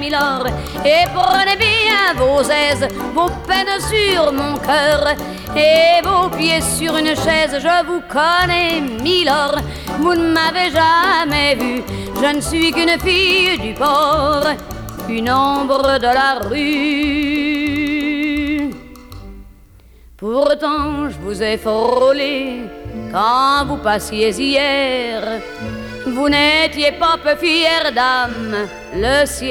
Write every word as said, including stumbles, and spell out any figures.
milord, et prenez bien vos aises, vos peines sur mon cœur, et vos pieds sur une chaise. Je vous connais, milord, vous ne m'avez jamais vu. Je ne suis qu'une fille du port, une ombre de la rue. Pourtant je vous ai frôlé quand vous passiez hier. Vous n'étiez pas peu fière, dame, le ciel